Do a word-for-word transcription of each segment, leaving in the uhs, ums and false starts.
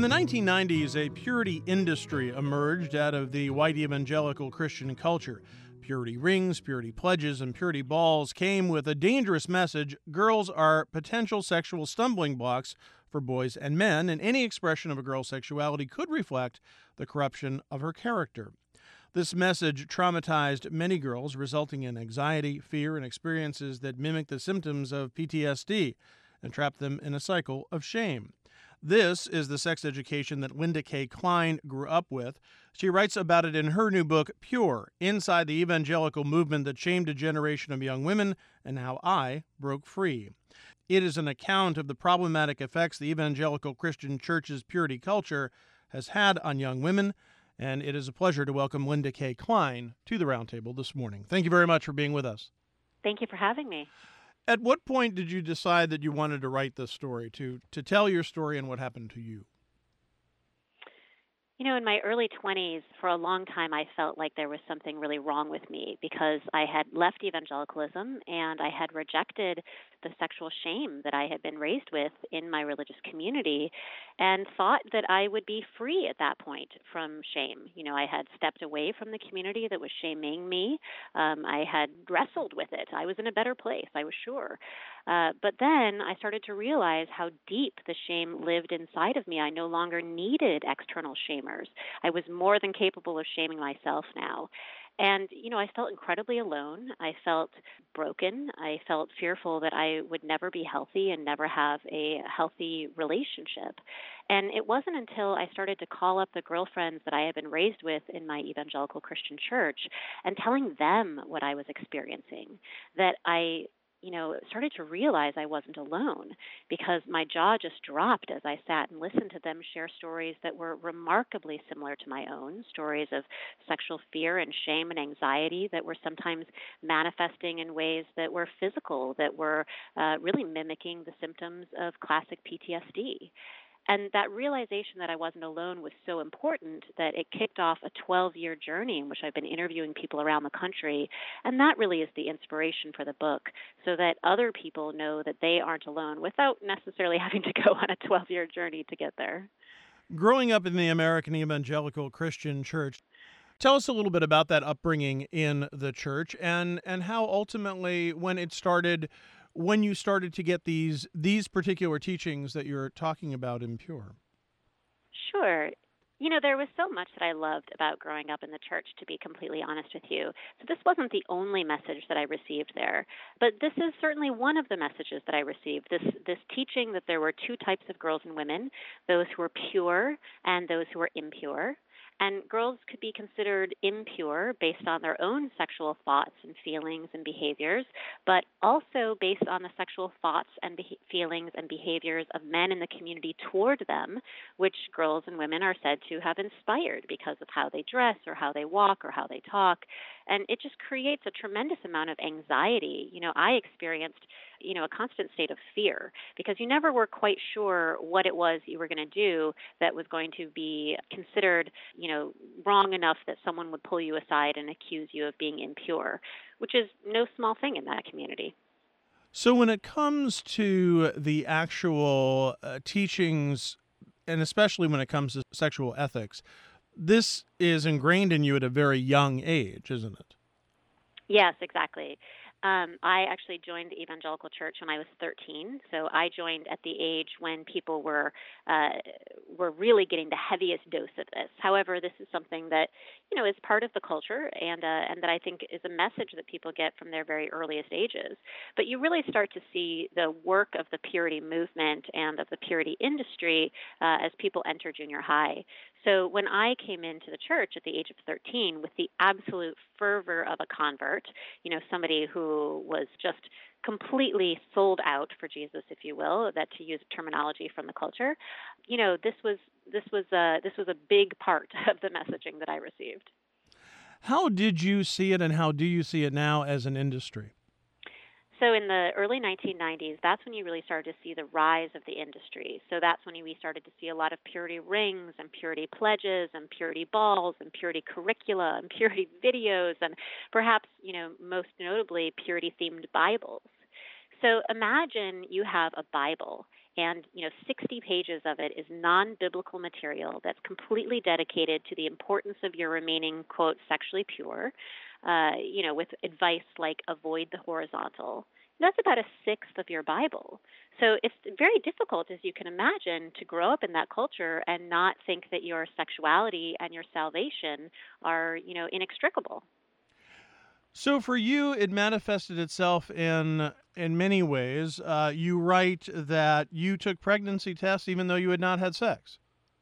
In the nineteen nineties, a purity industry emerged out of the white evangelical Christian culture. Purity rings, purity pledges, and purity balls came with a dangerous message: girls are potential sexual stumbling blocks for boys and men, and any expression of a girl's sexuality could reflect the corruption of her character. This message traumatized many girls, resulting in anxiety, fear, and experiences that mimic the symptoms of P T S D and trapped them in a cycle of shame. This is the sex education that Linda K. Klein grew up with. She writes about it in her new book, Pure: Inside the Evangelical Movement That Shamed a Generation of Young Women and How I Broke Free. It is an account of the problematic effects the evangelical Christian church's purity culture has had on young women, and it is a pleasure to welcome Linda K. Klein to the Roundtable this morning. Thank you very much for being with us. Thank you for having me. At what point did you decide that you wanted to write this story, to to tell your story and what happened to you? You know, in my early twenties, for a long time, I felt like there was something really wrong with me because I had left evangelicalism and I had rejected the sexual shame that I had been raised with in my religious community and thought that I would be free at that point from shame. You know, I had stepped away from the community that was shaming me. Um, I had wrestled with it. I was in a better place, I was sure. Uh, but then I started to realize how deep the shame lived inside of me. I no longer needed external shamers. I was more than capable of shaming myself now. And, you know, I felt incredibly alone. I felt broken. I felt fearful that I would never be healthy and never have a healthy relationship. And it wasn't until I started to call up the girlfriends that I had been raised with in my evangelical Christian church and telling them what I was experiencing that I you know, started to realize I wasn't alone, because my jaw just dropped as I sat and listened to them share stories that were remarkably similar to my own, stories of sexual fear and shame and anxiety that were sometimes manifesting in ways that were physical, that were uh, really mimicking the symptoms of classic P T S D. And that realization that I wasn't alone was so important that it kicked off a twelve-year journey in which I've been interviewing people around the country. And that really is the inspiration for the book, so that other people know that they aren't alone without necessarily having to go on a twelve-year journey to get there. Growing up in the American Evangelical Christian Church, tell us a little bit about that upbringing in the church and, and how ultimately, when it started, when you started to get these these particular teachings that you're talking about in Pure. Sure. You know, there was so much that I loved about growing up in the church, to be completely honest with you. So this wasn't the only message that I received there, but this is certainly one of the messages that I received, this this teaching that there were two types of girls and women, those who were pure and those who were impure. And girls could be considered impure based on their own sexual thoughts and feelings and behaviors, but also based on the sexual thoughts and be- feelings and behaviors of men in the community toward them, which girls and women are said to have inspired because of how they dress or how they walk or how they talk. And it just creates a tremendous amount of anxiety. You know, I experienced, you know, a constant state of fear because you never were quite sure what it was you were going to do that was going to be considered, you know, wrong enough that someone would pull you aside and accuse you of being impure, which is no small thing in that community. So when it comes to the actual uh, teachings, and especially when it comes to sexual ethics, this is ingrained in you at a very young age, isn't it? Yes, exactly. Um, I actually joined the evangelical church when I was thirteen. So I joined at the age when people were uh, were really getting the heaviest dose of this. However, this is something that, you know, is part of the culture and uh, and that I think is a message that people get from their very earliest ages. But you really start to see the work of the purity movement and of the purity industry uh, as people enter junior high. So when I came into the church at the age of thirteen with the absolute fervor of a convert, you know, somebody who was just completely sold out for Jesus, if you will, that to use terminology from the culture, you know, this was this was a, this was a big part of the messaging that I received. How did you see it, and how do you see it now as an industry? So in the early nineteen nineties, that's when you really started to see the rise of the industry. So that's when we started to see a lot of purity rings and purity pledges and purity balls and purity curricula and purity videos and perhaps, you know, most notably purity-themed Bibles. So imagine you have a Bible And, you know, sixty pages of it is non-biblical material that's completely dedicated to the importance of your remaining, quote, sexually pure, uh, you know, with advice like avoid the horizontal. That's about a sixth of your Bible. So it's very difficult, as you can imagine, to grow up in that culture and not think that your sexuality and your salvation are, you know, inextricable. So for you, it manifested itself in in many ways. Uh, you write that you took pregnancy tests even though you had not had sex.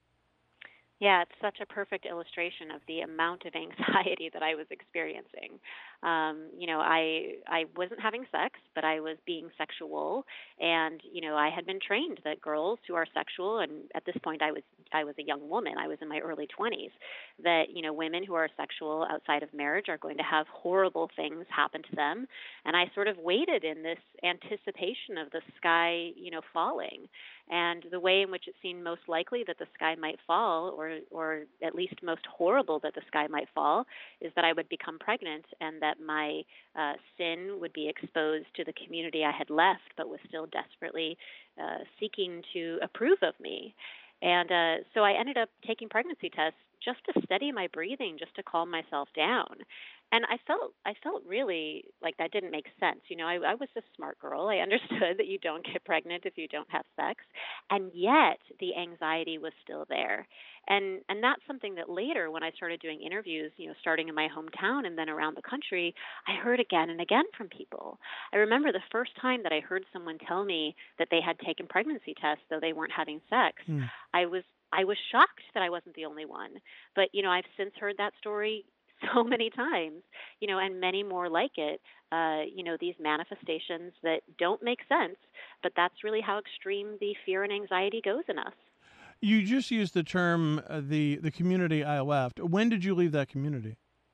Yeah, it's such a perfect illustration of the amount of anxiety that I was experiencing. Um, you know, I I wasn't having sex, but I was being sexual, and you know, I had been trained that girls who are sexual, and at this point, I was I was a young woman. I was in my early twenties. That you know, women who are sexual outside of marriage are going to have horrible things happen to them, and I sort of waited in this anticipation of the sky, you know, falling. And the way in which it seemed most likely that the sky might fall, or or at least most horrible that the sky might fall, is that I would become pregnant and that my uh, sin would be exposed to the community I had left, but was still desperately uh, seeking to approve of me. And uh, so I ended up taking pregnancy tests just to steady my breathing, just to calm myself down. And I felt I felt really like that didn't make sense. You know, I, I was a smart girl. I understood that you don't get pregnant if you don't have sex, and yet the anxiety was still there. And and that's something that later, when I started doing interviews, you know, starting in my hometown and then around the country, I heard again and again from people. I remember the first time that I heard someone tell me that they had taken pregnancy tests, though they weren't having sex. Hmm. I was I was shocked that I wasn't the only one. But you know, I've since heard that story so many times, you know, and many more like it, uh, you know, these manifestations that don't make sense, but that's really how extreme the fear and anxiety goes in us. You just used the term uh, the the community I left. When did you leave that community?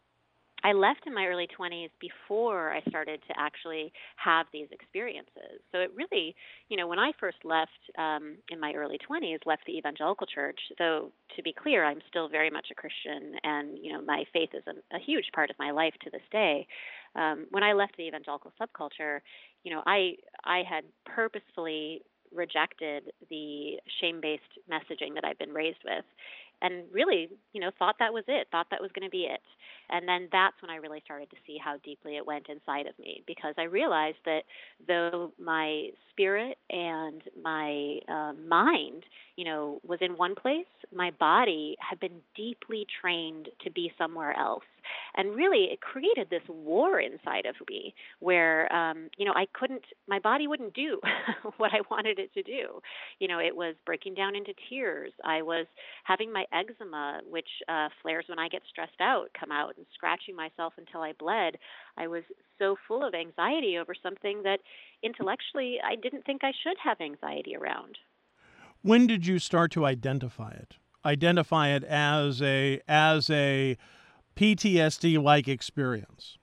I left in my early twenties before I started to actually have these experiences. So it really, you know, when I first left um, in my early twenties, left the evangelical church, though to be clear, I'm still very much a Christian and, you know, my faith is a, a huge part of my life to this day. Um, when I left the evangelical subculture, you know, I, I had purposefully rejected the shame-based messaging that I've been raised with and really, you know, thought that was it, thought that was going to be it. And then that's when I really started to see how deeply it went inside of me, because I realized that though my spirit and my uh, mind, you know, was in one place, my body had been deeply trained to be somewhere else. And really, it created this war inside of me where, um, you know, I couldn't, my body wouldn't do what I wanted it to do. You know, it was breaking down into tears. I was having my eczema, which uh, flares when I get stressed out, come out, and scratching myself until I bled. I was so full of anxiety over something that intellectually I didn't think I should have anxiety around. When did you start to identify it? Identify it as a as a P T S D like experience.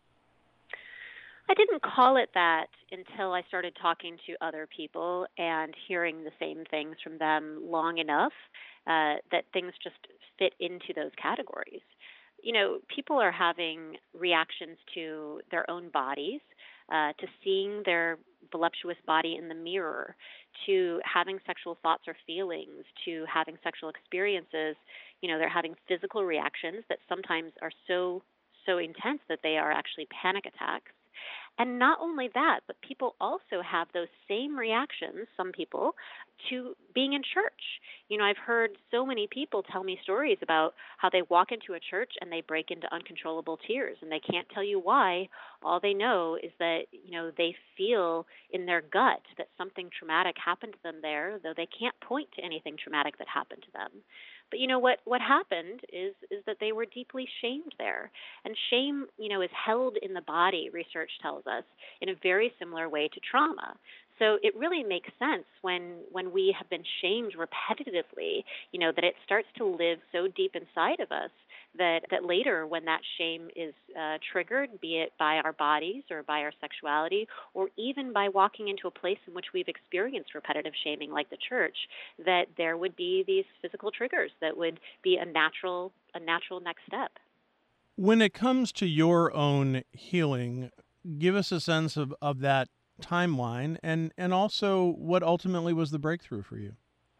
I didn't call it that until I started talking to other people and hearing the same things from them long enough uh, that things just fit into those categories. You know, people are having reactions to their own bodies, uh, to seeing their voluptuous body in the mirror, to having sexual thoughts or feelings, to having sexual experiences. You know, they're having physical reactions that sometimes are so so intense that they are actually panic attacks. And not only that, but people also have those same reactions, some people, to being in church. You know, I've heard so many people tell me stories about how they walk into a church and they break into uncontrollable tears, and they can't tell you why. All they know is that, you know, they feel in their gut that something traumatic happened to them there, though they can't point to anything traumatic that happened to them. But you know what what happened is is that they were deeply shamed there. And shame, you know, is held in the body, research tells us, in a very similar way to trauma. So it really makes sense when when we have been shamed repetitively, you know, that it starts to live so deep inside of us that, that later when that shame is uh, triggered, be it by our bodies or by our sexuality, or even by walking into a place in which we've experienced repetitive shaming like the church, that there would be these physical triggers that would be a natural a natural next step. When it comes to your own healing, give us a sense of, of that timeline, and, and also what ultimately was the breakthrough for you?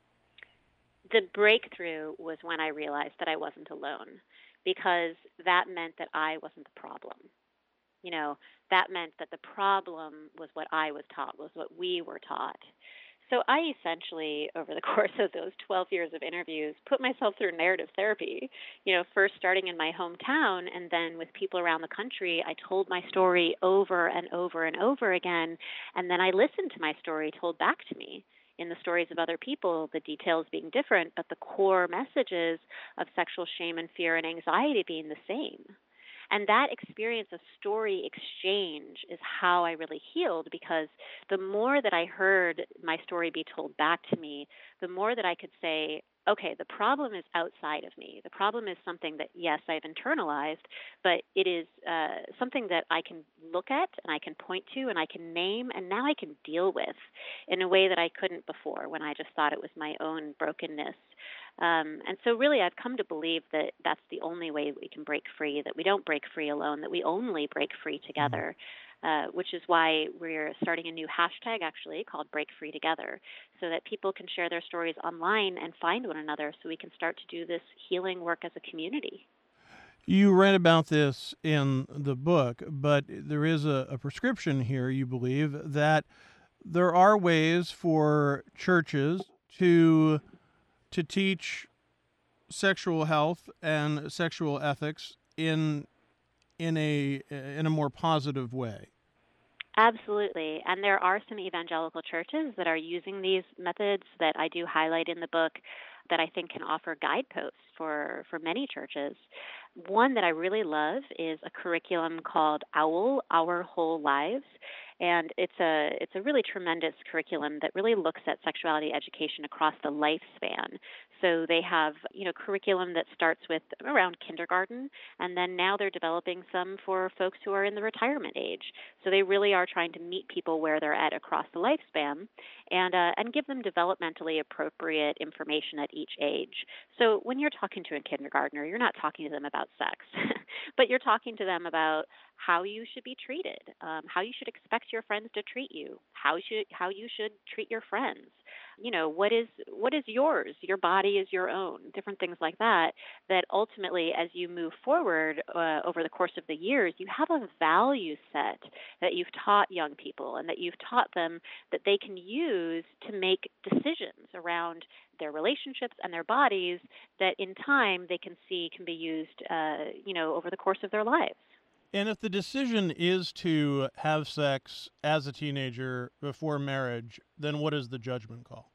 The breakthrough was when I realized that I wasn't alone, because that meant that I wasn't the problem. You know, that meant that the problem was what I was taught, was what we were taught. So I essentially, over the course of those twelve years of interviews, put myself through narrative therapy. You know, first starting in my hometown and then with people around the country, I told my story over and over and over again. And then I listened to my story told back to me in the stories of other people, the details being different, but the core messages of sexual shame and fear and anxiety being the same. And that experience of story exchange is how I really healed, because the more that I heard my story be told back to me, the more that I could say, okay, the problem is outside of me. The problem is something that, yes, I've internalized, but it is uh, something that I can look at and I can point to and I can name, and now I can deal with in a way that I couldn't before, when I just thought it was my own brokenness. Um, and so really I've come to believe that that's the only way we can break free, that we don't break free alone, that we only break free together, uh, which is why we're starting a new hashtag actually called Break Free Together, so that people can share their stories online and find one another, so we can start to do this healing work as a community. You read about this in the book, but there is a, a prescription here, you believe, that there are ways for churches to to teach sexual health and sexual ethics in in a in a more positive way. Absolutely. And there are some evangelical churches that are using these methods that I do highlight in the book, that I think can offer guideposts for, for many churches. One that I really love is a curriculum called OWL, Our Whole Lives. And it's a it's a really tremendous curriculum that really looks at sexuality education across the lifespan. So they have, you know, curriculum that starts with around kindergarten, and then now they're developing some for folks who are in the retirement age. So they really are trying to meet people where they're at across the lifespan, and uh, and give them developmentally appropriate information at each age. So when you're talking to a kindergartner, you're not talking to them about sex, but you're talking to them about how you should be treated, um, how you should expect your friends to treat you, how should how you should treat your friends. You know, what is what is yours? Your body is your own. Different things like that. That ultimately, as you move forward uh, over the course of the years, you have a value set that you've taught young people, and that you've taught them that they can use to make decisions around their relationships and their bodies, that in time they can see can be used, uh, you know, over the course of their lives. And if the decision is to have sex as a teenager before marriage, then what is the judgment call?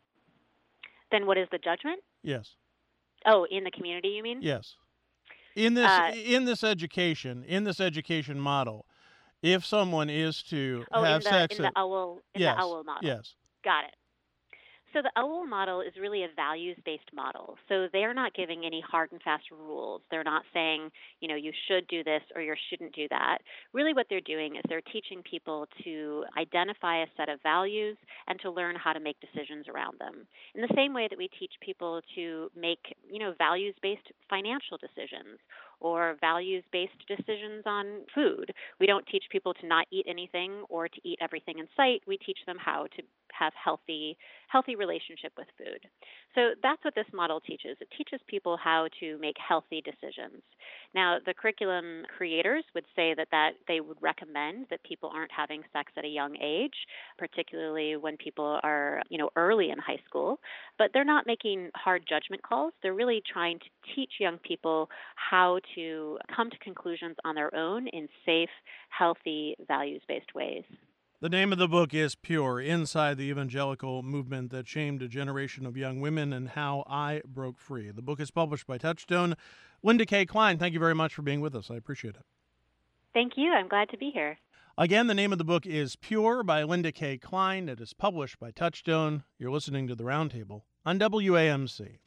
Then what is the judgment? Yes. Oh, in the community, you mean? Yes. In this Uh, in this education, in this education model, if someone is to oh, in have the sex in the at, OWL in the yes, OWL model. yes. Got it. So the OWL model is really a values-based model. So they're not giving any hard and fast rules. They're not saying, you know, you should do this or you shouldn't do that. Really what they're doing is they're teaching people to identify a set of values and to learn how to make decisions around them. In the same way that we teach people to make, you know, values-based financial decisions or values-based decisions on food. We don't teach people to not eat anything or to eat everything in sight. We teach them how to have healthy healthy relationship with food. So that's what this model teaches. It teaches people how to make healthy decisions. Now, the curriculum creators would say that, that they would recommend that people aren't having sex at a young age, particularly when people are, you know, early in high school. But they're not making hard judgment calls. They're really trying to teach young people how to come to conclusions on their own in safe, healthy, values-based ways. The name of the book is Pure, Inside the Evangelical Movement That Shamed a Generation of Young Women and How I Broke Free. The book is published by Touchstone. Linda K. Klein, thank you very much for being with us. I appreciate it. Thank you. I'm glad to be here. Again, the name of the book is Pure by Linda K. Klein. It is published by Touchstone. You're listening to The Roundtable on W A M C.